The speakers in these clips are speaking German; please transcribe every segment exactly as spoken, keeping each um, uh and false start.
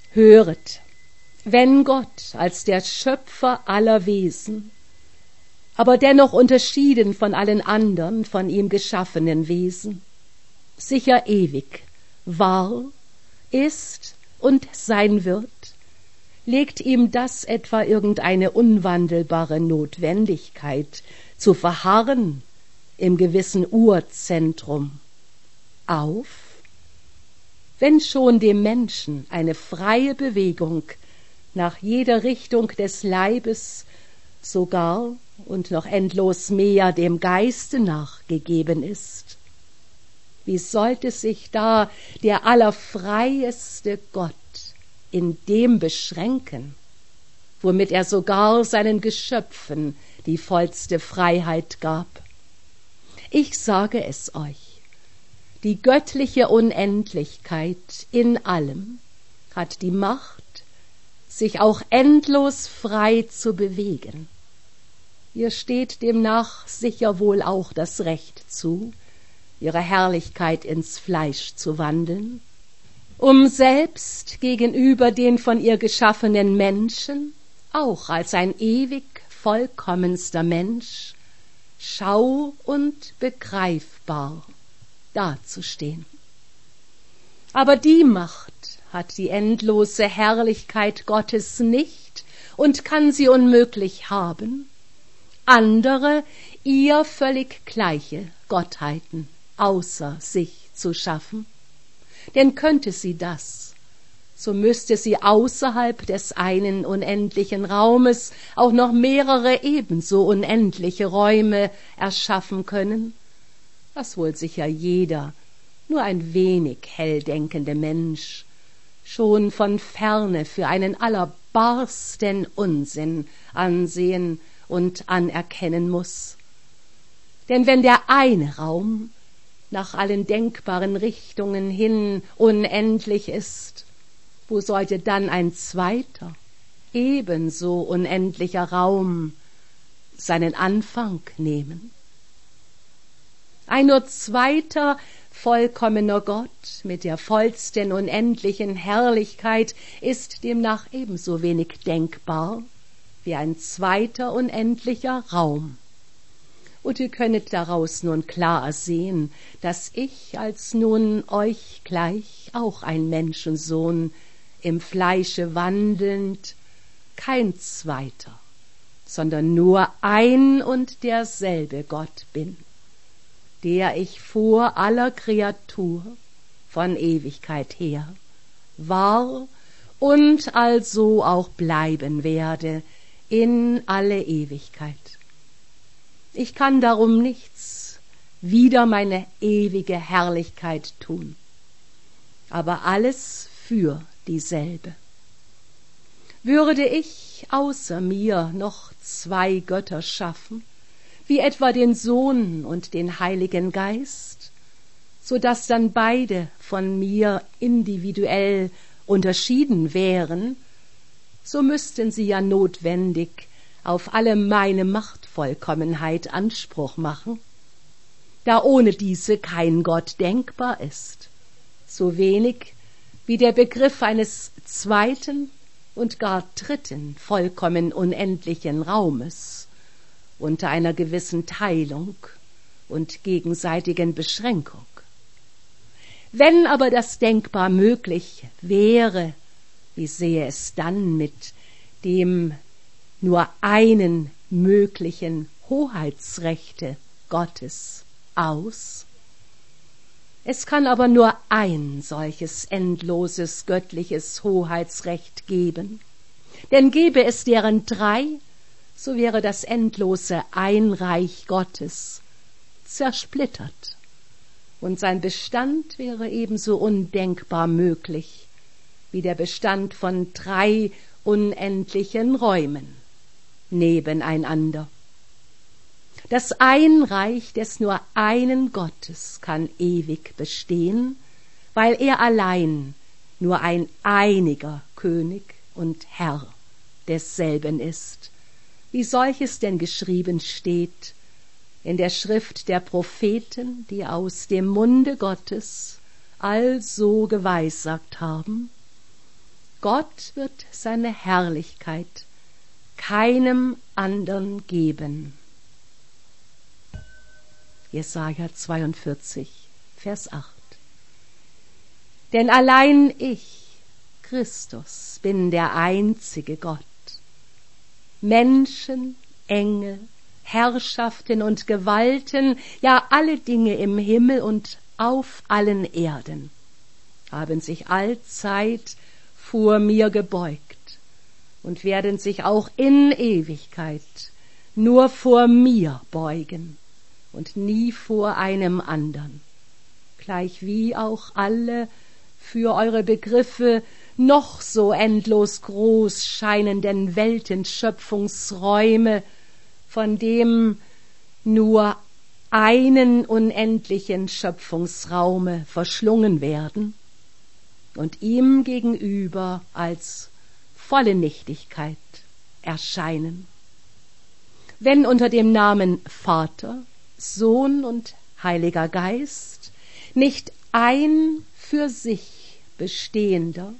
Höret, wenn Gott als der Schöpfer aller Wesen, aber dennoch unterschieden von allen andern von ihm geschaffenen Wesen, sicher ewig war, ist und sein wird, legt ihm das etwa irgendeine unwandelbare Notwendigkeit zu verharren im gewissen Urzentrum auf? Wenn schon dem Menschen eine freie Bewegung nach jeder Richtung des Leibes, sogar und noch endlos mehr dem Geiste nach gegeben ist, wie sollte sich da der allerfreieste Gott in dem beschränken, womit er sogar seinen Geschöpfen die vollste Freiheit gab? Ich sage es euch, die göttliche Unendlichkeit in allem hat die Macht, sich auch endlos frei zu bewegen. Ihr steht demnach sicher wohl auch das Recht zu, ihre Herrlichkeit ins Fleisch zu wandeln, um selbst gegenüber den von ihr geschaffenen Menschen, auch als ein ewig vollkommenster Mensch, schau- und begreifbar dazustehen. Aber die Macht hat die endlose Herrlichkeit Gottes nicht und kann sie unmöglich haben, andere, ihr völlig gleiche Gottheiten außer sich zu schaffen. Denn könnte sie das, so müsste sie außerhalb des einen unendlichen Raumes auch noch mehrere ebenso unendliche Räume erschaffen können, was wohl sicher jeder, nur ein wenig helldenkende Mensch schon von ferne für einen allerbarsten Unsinn ansehen und anerkennen muß. Denn wenn der eine Raum nach allen denkbaren Richtungen hin unendlich ist, wo sollte dann ein zweiter, ebenso unendlicher Raum seinen Anfang nehmen? Ein nur zweiter, vollkommener Gott mit der vollsten unendlichen Herrlichkeit ist demnach ebenso wenig denkbar wie ein zweiter unendlicher Raum. Und ihr könnet daraus nun klar ersehen, dass ich als nun euch gleich auch ein Menschensohn im Fleische wandelnd kein zweiter, sondern nur ein und derselbe Gott bin, der ich vor aller Kreatur von Ewigkeit her war und also auch bleiben werde in alle Ewigkeit. Ich kann darum nichts wider meine ewige Herrlichkeit tun, aber alles für dieselbe. Würde ich außer mir noch zwei Götter schaffen, wie etwa den Sohn und den Heiligen Geist, so dass dann beide von mir individuell unterschieden wären, so müssten sie ja notwendig auf alle meine Machtvollkommenheit Anspruch machen, da ohne diese kein Gott denkbar ist, so wenig wie der Begriff eines zweiten und gar dritten vollkommen unendlichen Raumes unter einer gewissen Teilung und gegenseitigen Beschränkung. Wenn aber das denkbar möglich wäre, wie sehe es dann mit dem nur einen möglichen Hoheitsrechte Gottes aus? Es kann aber nur ein solches endloses göttliches Hoheitsrecht geben, denn gäbe es deren drei, so wäre das endlose Einreich Gottes zersplittert, und sein Bestand wäre ebenso undenkbar möglich wie der Bestand von drei unendlichen Räumen nebeneinander. Das Einreich des nur einen Gottes kann ewig bestehen, weil er allein nur ein einiger König und Herr desselben ist, wie solches denn geschrieben steht in der Schrift der Propheten, die aus dem Munde Gottes also geweissagt haben: Gott wird seine Herrlichkeit keinem andern geben. Jesaja zweiundvierzig, Vers acht. Denn allein ich, Christus, bin der einzige Gott. Menschen, Engel, Herrschaften und Gewalten, ja alle Dinge im Himmel und auf allen Erden, haben sich allzeit vor mir gebeugt und werden sich auch in Ewigkeit nur vor mir beugen und nie vor einem andern, gleichwie auch alle für eure Begriffe noch so endlos groß scheinenden Weltenschöpfungsräume, von dem nur einen unendlichen Schöpfungsraume verschlungen werden und ihm gegenüber als volle Nichtigkeit erscheinen. Wenn unter dem Namen Vater, Sohn und Heiliger Geist nicht ein für sich bestehender,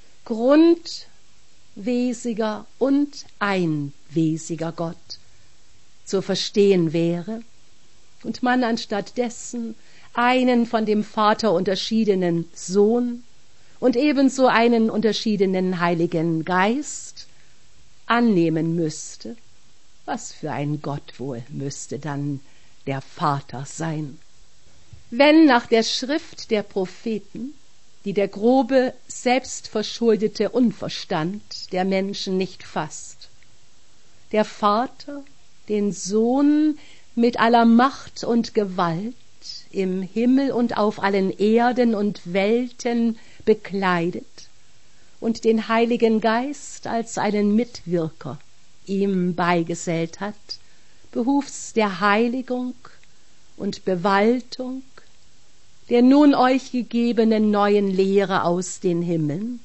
grundwesiger und einwesiger Gott zu verstehen wäre, und man anstatt dessen einen von dem Vater unterschiedenen Sohn und ebenso einen unterschiedenen Heiligen Geist annehmen müsste, was für ein Gott wohl müsste dann der Vater sein? Wenn nach der Schrift der Propheten, die der grobe, selbstverschuldete Unverstand der Menschen nicht fasst, der Vater den Sohn mit aller Macht und Gewalt im Himmel und auf allen Erden und Welten bekleidet und den Heiligen Geist als einen Mitwirker ihm beigesellt hat, behufs der Heiligung und Bewaltung der nun euch gegebenen neuen Lehre aus den Himmeln,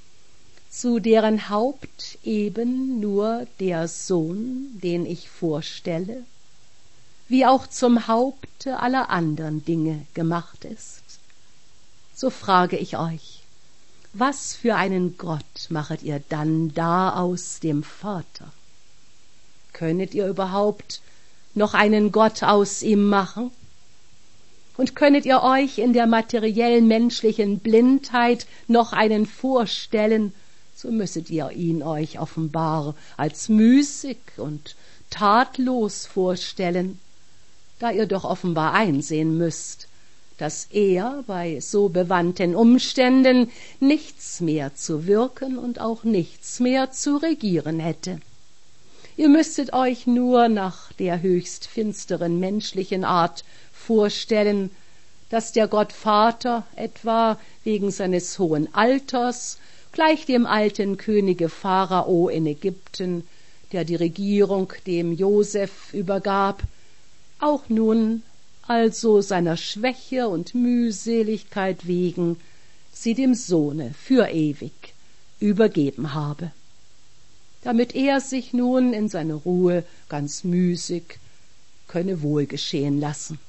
zu deren Haupt eben nur der Sohn, den ich vorstelle, wie auch zum Haupte aller anderen Dinge gemacht ist. So frage ich euch, was für einen Gott machet ihr dann da aus dem Vater? Könnet ihr überhaupt noch einen Gott aus ihm machen? Und könnet ihr euch in der materiellen menschlichen Blindheit noch einen vorstellen, so müsstet ihr ihn euch offenbar als müßig und tatlos vorstellen, da ihr doch offenbar einsehen müsst, dass er bei so bewandten Umständen nichts mehr zu wirken und auch nichts mehr zu regieren hätte. Ihr müsstet euch nur nach der höchst finsteren menschlichen Art vorstellen, dass der Gott Vater etwa wegen seines hohen Alters gleich dem alten Könige Pharao in Ägypten, der die Regierung dem Joseph übergab, auch nun also seiner Schwäche und Mühseligkeit wegen sie dem Sohne für ewig übergeben habe, damit er sich nun in seine Ruhe ganz müßig könne wohlgeschehen lassen.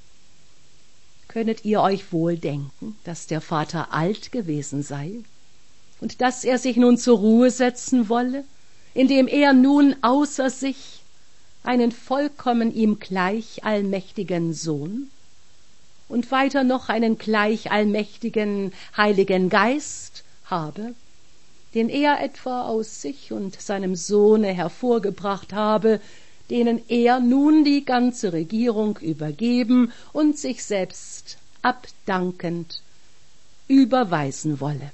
Könnet ihr euch wohl denken, dass der Vater alt gewesen sei und dass er sich nun zur Ruhe setzen wolle, indem er nun außer sich einen vollkommen ihm gleich allmächtigen Sohn und weiter noch einen gleich allmächtigen Heiligen Geist habe, den er etwa aus sich und seinem Sohne hervorgebracht habe, denen er nun die ganze Regierung übergeben und sich selbst abdankend überweisen wolle.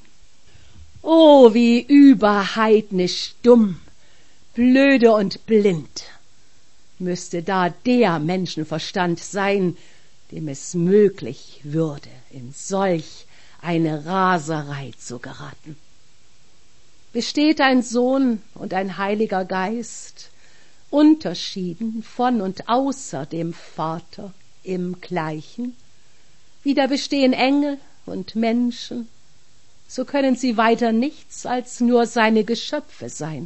Oh, wie überheidnisch dumm, blöde und blind müsste da der Menschenverstand sein, dem es möglich würde, in solch eine Raserei zu geraten. Besteht ein Sohn und ein Heiliger Geist unterschieden von und außer dem Vater im Gleichen, wie da bestehen Engel und Menschen, so können sie weiter nichts als nur seine Geschöpfe sein,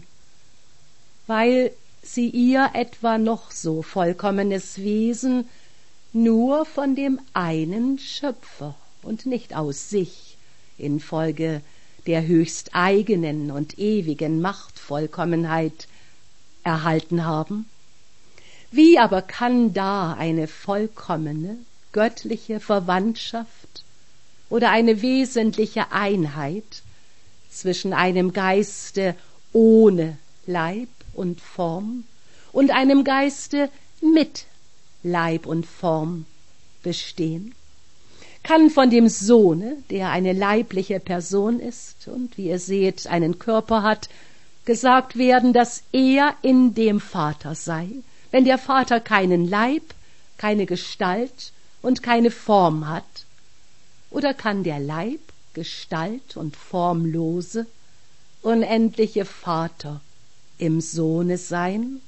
weil sie ihr etwa noch so vollkommenes Wesen nur von dem einen Schöpfer und nicht aus sich infolge der höchst eigenen und ewigen Machtvollkommenheit erhalten haben? Wie aber kann da eine vollkommene, göttliche Verwandtschaft oder eine wesentliche Einheit zwischen einem Geiste ohne Leib und Form und einem Geiste mit Leib und Form bestehen? Kann von dem Sohne, der eine leibliche Person ist und, wie ihr seht, einen Körper hat, gesagt werden, dass er in dem Vater sei, wenn der Vater keinen Leib, keine Gestalt und keine Form hat? Oder kann der Leib, Gestalt und formlose, unendliche Vater im Sohne sein?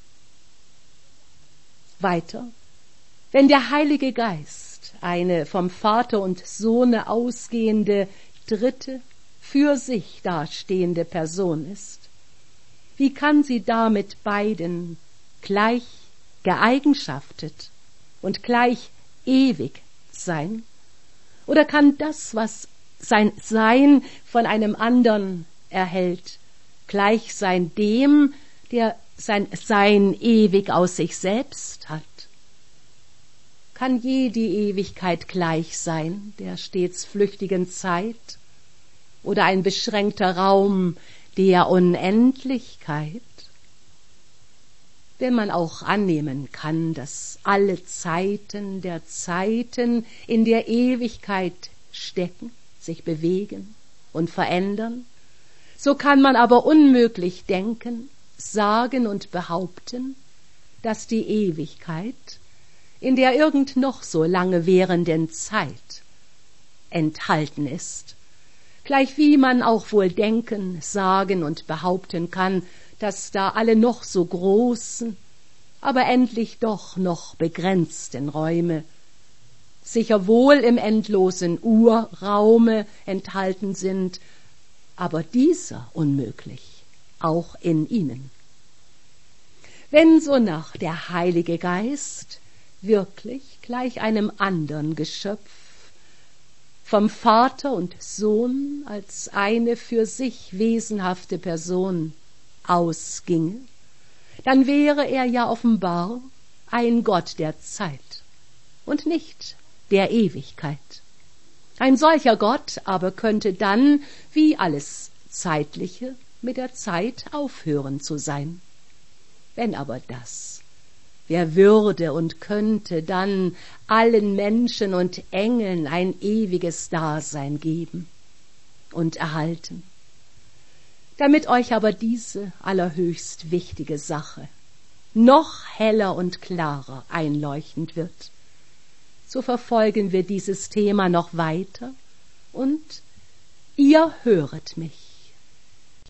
Weiter, wenn der Heilige Geist eine vom Vater und Sohne ausgehende, dritte, für sich dastehende Person ist, wie kann sie damit beiden gleich geeigenschaftet und gleich ewig sein? Oder kann das, was sein Sein von einem anderen erhält, gleich sein dem, der sein Sein ewig aus sich selbst hat? Kann je die Ewigkeit gleich sein, der stets flüchtigen Zeit, oder ein beschränkter Raum der Unendlichkeit? Wenn man auch annehmen kann, dass alle Zeiten der Zeiten in der Ewigkeit stecken, sich bewegen und verändern, so kann man aber unmöglich denken, sagen und behaupten, dass die Ewigkeit in der irgend noch so lange währenden Zeit enthalten ist, gleichwie man auch wohl denken, sagen und behaupten kann, dass da alle noch so großen, aber endlich doch noch begrenzten Räume sicher wohl im endlosen Urraume enthalten sind, aber dieser unmöglich auch in ihnen. Wenn sonach der Heilige Geist wirklich gleich einem andern Geschöpf vom Vater und Sohn als eine für sich wesenhafte Person ausginge, dann wäre er ja offenbar ein Gott der Zeit und nicht der Ewigkeit. Ein solcher Gott aber könnte dann, wie alles Zeitliche, mit der Zeit aufhören zu sein. Wenn aber das, wer würde und könnte dann allen Menschen und Engeln ein ewiges Dasein geben und erhalten? Damit euch aber diese allerhöchst wichtige Sache noch heller und klarer einleuchtend wird, so verfolgen wir dieses Thema noch weiter und ihr höret mich